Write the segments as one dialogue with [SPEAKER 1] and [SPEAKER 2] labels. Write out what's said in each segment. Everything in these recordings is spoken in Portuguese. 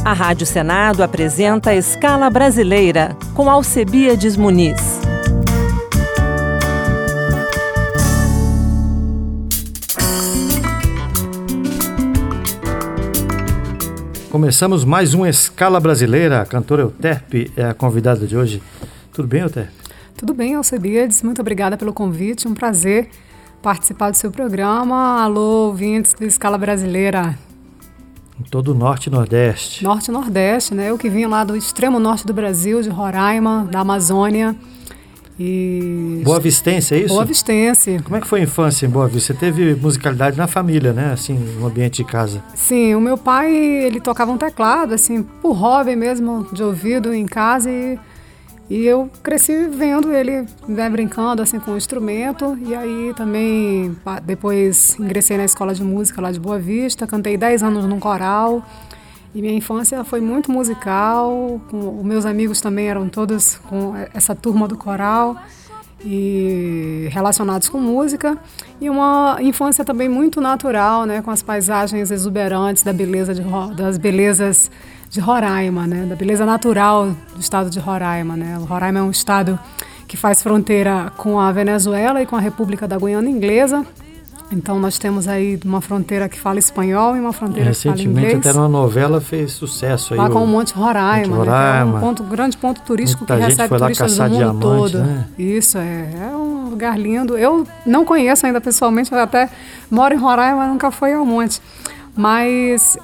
[SPEAKER 1] A Rádio Senado apresenta a Escala Brasileira, com Alcebiades Muniz.
[SPEAKER 2] Começamos mais uma Escala Brasileira. A cantora Euterpe é a convidada de hoje. Tudo bem, Euterpe?
[SPEAKER 3] Tudo bem, Alcebiades. Muito obrigada pelo convite. Um prazer participar do seu programa. Alô, ouvintes da Escala Brasileira.
[SPEAKER 2] Em todo o Norte e Nordeste.
[SPEAKER 3] Norte e Nordeste, né? Eu que vim lá do extremo norte do Brasil, de Roraima, da Amazônia.
[SPEAKER 2] Boa Vistense, é isso?
[SPEAKER 3] Boa Vistense.
[SPEAKER 2] Como é que foi a infância em Boa Vista? Você teve musicalidade na família, né? Assim, no ambiente de casa.
[SPEAKER 3] Sim, o meu pai, ele tocava um teclado, assim, por hobby mesmo, de ouvido em casa, e eu cresci vendo ele, né, brincando assim com o instrumento. E aí também depois ingressei na escola de música lá de Boa Vista, cantei 10 anos num coral. E minha infância foi muito musical, os meus amigos também eram todos com essa turma do coral e relacionados com música. E uma infância também muito natural, né, com as paisagens exuberantes das belezas de Roraima, né, da beleza natural do estado de Roraima, né. O Roraima é um estado que faz fronteira com a Venezuela e com a República da Guiana Inglesa. Então nós temos aí uma fronteira que fala espanhol e uma fronteira que fala inglês.
[SPEAKER 2] Recentemente até numa novela fez sucesso aí.
[SPEAKER 3] Lá com o Monte Roraima,
[SPEAKER 2] Monte Roraima,
[SPEAKER 3] né, que é um grande ponto turístico
[SPEAKER 2] muita
[SPEAKER 3] que recebe turistas do mundo todo. Né? Isso, é um lugar lindo. Eu não conheço ainda pessoalmente, eu até moro em Roraima, mas nunca fui ao monte. Mas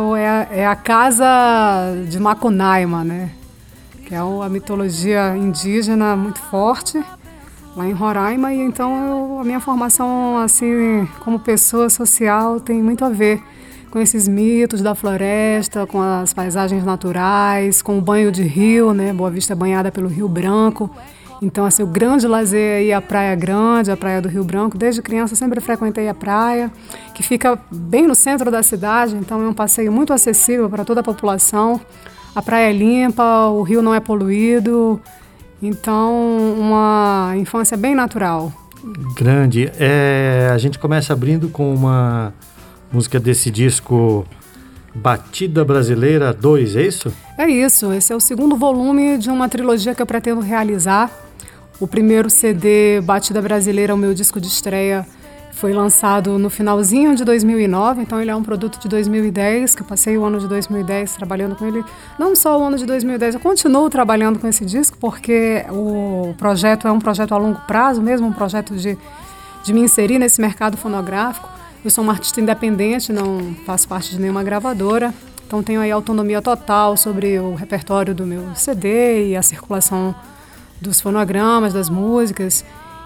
[SPEAKER 3] é a casa de Macunaíma, né? Que é uma mitologia indígena muito forte lá em Roraima. E então a minha formação assim como pessoa social tem muito a ver com esses mitos da floresta, com as paisagens naturais, com o banho de rio, né? Boa Vista é banhada pelo Rio Branco. Então, assim, o grande lazer aí é a Praia Grande, a Praia do Rio Branco. Desde criança eu sempre frequentei a praia, que fica bem no centro da cidade, então é um passeio muito acessível para toda a população. A praia é limpa, o rio não é poluído, então uma infância bem natural.
[SPEAKER 2] Grande. A gente começa abrindo com uma música desse disco Batida Brasileira 2, é isso?
[SPEAKER 3] É isso, esse é o segundo volume de uma trilogia que eu pretendo realizar. O primeiro CD, Batida Brasileira, o meu disco de estreia, foi lançado no finalzinho de 2009, então ele é um produto de 2010, que eu passei o ano de 2010 trabalhando com ele. Não só o ano de 2010, eu continuo trabalhando com esse disco, porque o projeto é um projeto a longo prazo mesmo, um projeto de me inserir nesse mercado fonográfico. Eu sou uma artista independente, não faço parte de nenhuma gravadora, então tenho aí autonomia total sobre o repertório do meu CD e a circulação dos fonogramas, das músicas,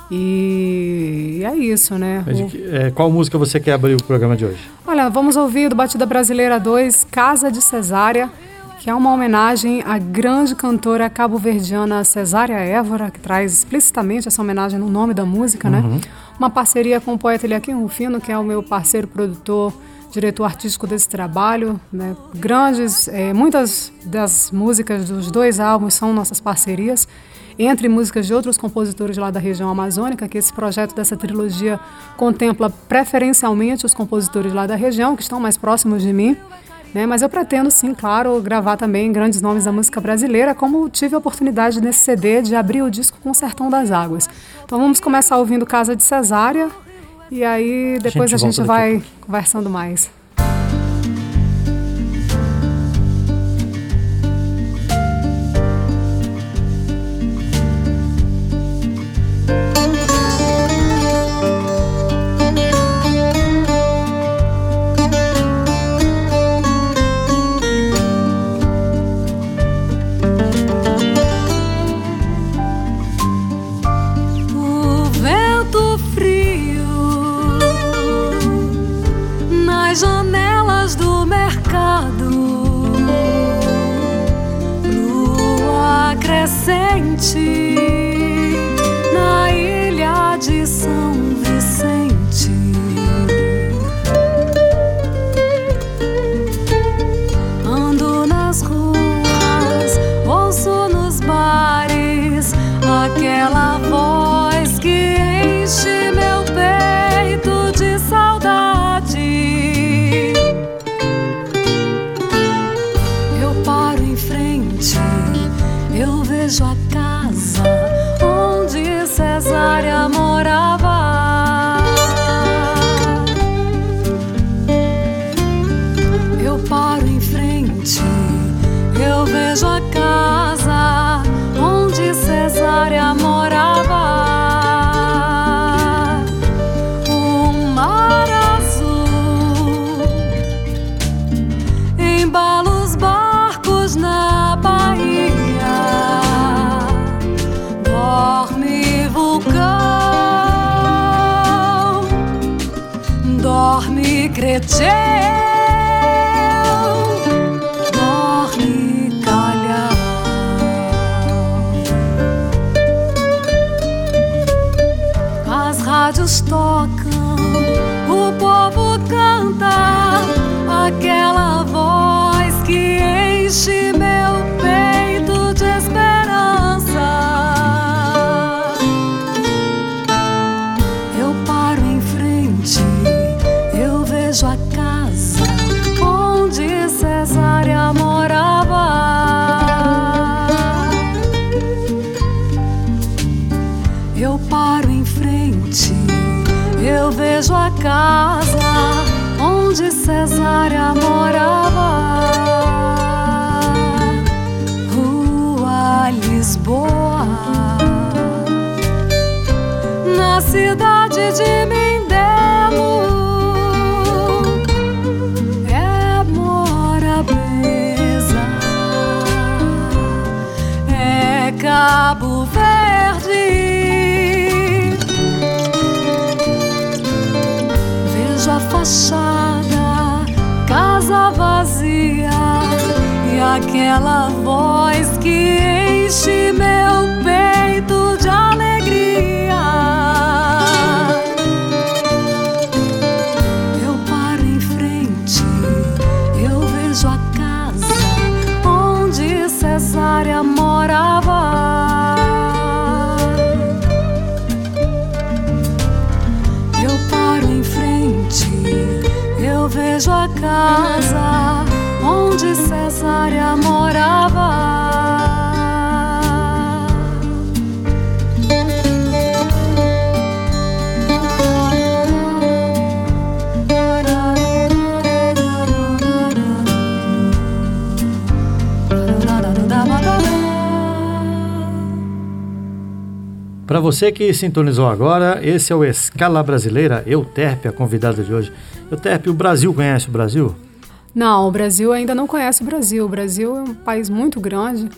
[SPEAKER 3] e é isso, né?
[SPEAKER 2] Qual música você quer abrir o programa de hoje?
[SPEAKER 3] Olha, vamos ouvir do Batida Brasileira 2, Casa de Cesária, que é uma homenagem à grande cantora cabo-verdiana Cesária Évora, que traz explicitamente essa homenagem no nome da música, né? Uma parceria com o poeta Eliakim Rufino, que é o meu parceiro produtor, diretor artístico desse trabalho, né? Muitas das músicas dos dois álbuns são nossas parcerias, entre músicas de outros compositores lá da região amazônica, que esse projeto dessa trilogia contempla preferencialmente os compositores lá da região, que estão mais próximos de mim, né? Mas eu pretendo, sim, claro, gravar também grandes nomes da música brasileira, como tive a oportunidade nesse CD de abrir o disco com o Sertão das Águas. Então vamos começar ouvindo Casa de Cesária, e aí depois a gente vai conversando mais.
[SPEAKER 4] O vento frio nas Eu paro em frente, eu vejo a casa onde Cesária morava. Um mar azul embala os barcos na Bahia. Dorme vulcão, dorme Creteu, dorme Calhau. As rádios tocam, o povo canta, aquela voz que enche meu peito de esperança. Eu paro em frente, eu vejo a casa onde Cesária morava. Eu paro em frente, eu vejo a casa onde Cesária morava. Rua Lisboa, na cidade de Mindelo, é Morabeza, é Cabo Verde. Vejo a fachada, casa vazia, e aquela voz que enche meu peito de alegria. Eu paro em frente, eu vejo a casa onde Cesária morava. Eu paro em frente, eu vejo a casa onde Cesária morava.
[SPEAKER 2] Para você que sintonizou agora, esse é o Escala Brasileira, Euterpe, a convidada de hoje. Euterpe, o Brasil conhece o Brasil?
[SPEAKER 3] Não, o Brasil ainda não conhece o Brasil. O Brasil é um país muito grande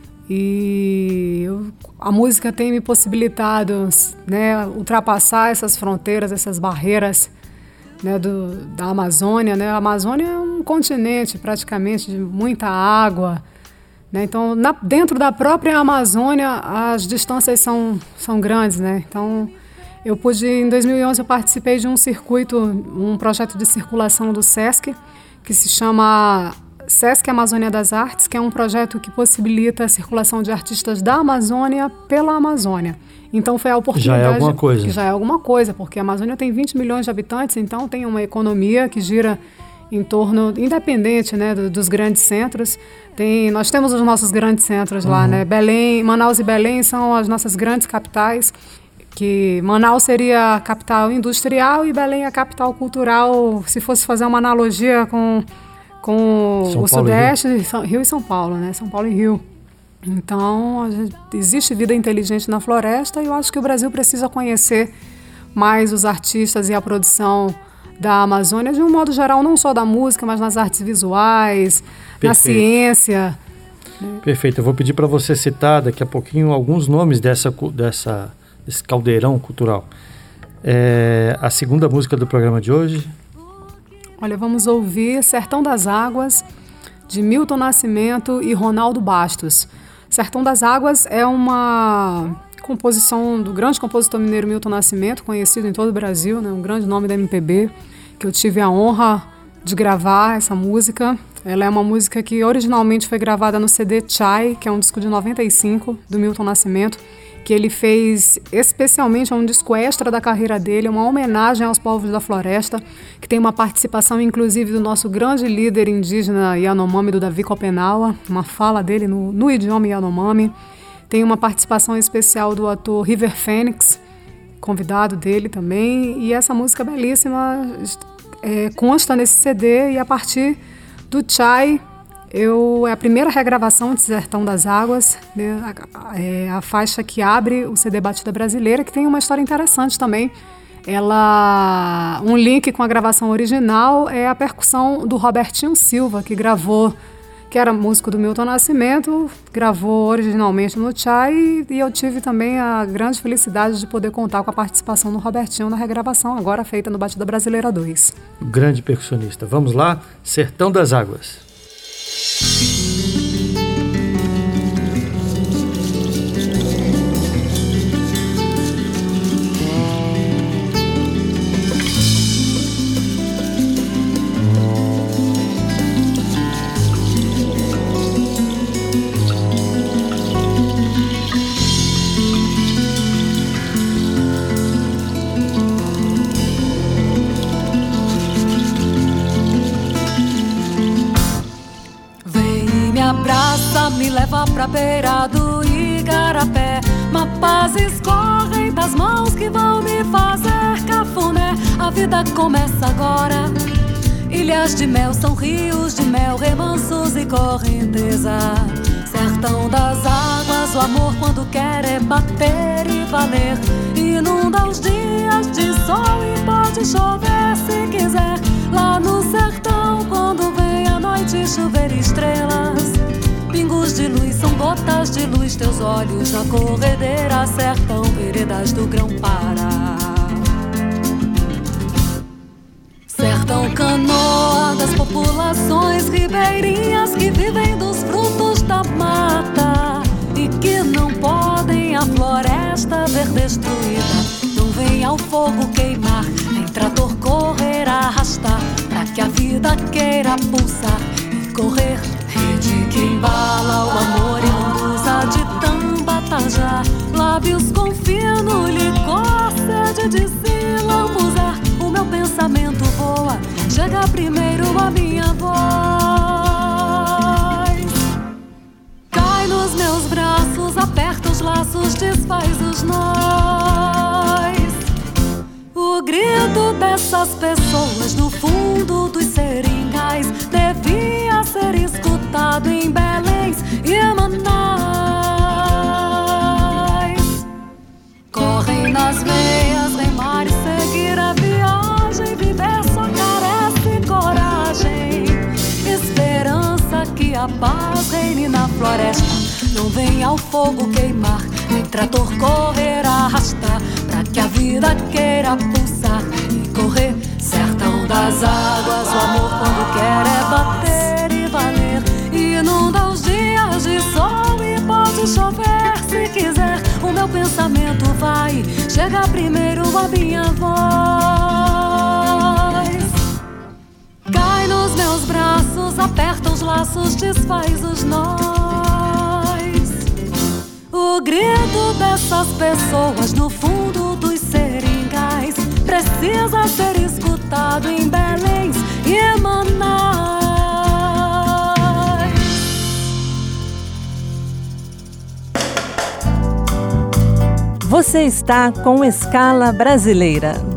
[SPEAKER 3] e a música tem me possibilitado, né, ultrapassar essas fronteiras, essas barreiras, né, da Amazônia, né? A Amazônia é um continente praticamente de muita água, né? Então, dentro da própria Amazônia, as distâncias são grandes, né? Então, em 2011, eu participei de um circuito, um projeto de circulação do SESC, que se chama SESC Amazônia das Artes, que é um projeto que possibilita a circulação de artistas da Amazônia pela Amazônia. Então, foi a oportunidade...
[SPEAKER 2] Já é alguma coisa.
[SPEAKER 3] Já é alguma coisa, porque a Amazônia tem 20 milhões de habitantes, então tem uma economia que gira em torno, independente, né, dos grandes centros. Nós temos os nossos grandes centros lá, né? Belém, Manaus e Belém são as nossas grandes capitais, que Manaus seria a capital industrial e Belém a capital cultural, se fosse fazer uma analogia com o Sudeste, Rio e São Paulo, né? São Paulo e Rio. Então, existe vida inteligente na floresta e eu acho que o Brasil precisa conhecer mais os artistas e a produção da Amazônia, de um modo geral, não só da música, mas nas artes visuais, na ciência.
[SPEAKER 2] Perfeito. Eu vou pedir para você citar daqui a pouquinho alguns nomes desse caldeirão cultural. A segunda música do programa de hoje.
[SPEAKER 3] Olha, vamos ouvir Sertão das Águas, de Milton Nascimento e Ronaldo Bastos. Sertão das Águas é uma composição do grande compositor mineiro Milton Nascimento, conhecido em todo o Brasil, né, um grande nome da MPB, que eu tive a honra de gravar essa música. Ela é uma música que originalmente foi gravada no CD Chai, que é um disco de 95, do Milton Nascimento, que ele fez especialmente, é um disco extra da carreira dele, uma homenagem aos povos da floresta, que tem uma participação inclusive do nosso grande líder indígena Yanomami, do Davi Copenaua, uma fala dele no idioma Yanomami. Tem uma participação especial do ator River Phoenix, convidado dele também, e essa música belíssima consta nesse CD, e a partir Do Chay, é a primeira regravação de Sertão das Águas, né? A faixa que abre o CD Batida Brasileira, que tem uma história interessante também. Um link com a gravação original é a percussão do Robertinho Silva, que era músico do Milton Nascimento, gravou originalmente no Chay, e eu tive também a grande felicidade de poder contar com a participação do Robertinho na regravação, agora feita no Batida Brasileira 2.
[SPEAKER 2] Grande percussionista. Vamos lá, Sertão das Águas.
[SPEAKER 4] Me leva pra beira do igarapé. Mapas escorrem das mãos que vão me fazer cafuné. A vida começa agora. Ilhas de mel são rios de mel, remansos e correnteza. Sertão das águas, o amor quando quer é bater e valer. Inunda os dias de sol e pode chover se quiser. Lá no sertão, quando vem a noite, chover estrelas. Pingos de luz são gotas de luz, teus olhos na corredeira. Sertão, veredas do Grão-Pará. Sertão, canoa das populações ribeirinhas que vivem dos frutos da mata e que não podem a floresta ver destruída. Não vem ao fogo queimar, nem trator correr arrastar, pra que a vida queira pulsar e correr. Rede que embala o amor e luz de Tambatajá. Lábios com fino licor, sede de se lambuzar. O meu pensamento voa, chega primeiro a minha voz. Cai nos meus braços, aperta os laços, desfaz os nós. O grito dessas pessoas no fundo dos seringais devia ser escutado em Belém e Manaus. Correm nas veias, remar e seguir a viagem. Viver só carece coragem. Esperança que a paz reine na floresta. Não vem ao fogo queimar, nem trator correr arrastar, pra que a vida queira pulsar e correr. Sertão das águas, o amor quando quer é bater e valer. Inunda os dias de sol e pode chover se quiser. O meu pensamento vai, chega primeiro a minha voz. Cai nos meus braços, aperta os laços, desfaz os nós. O grito dessas pessoas no fundo dos seringais precisa ser escutado em Belém e Manaus.
[SPEAKER 1] Você está com Escala Brasileira.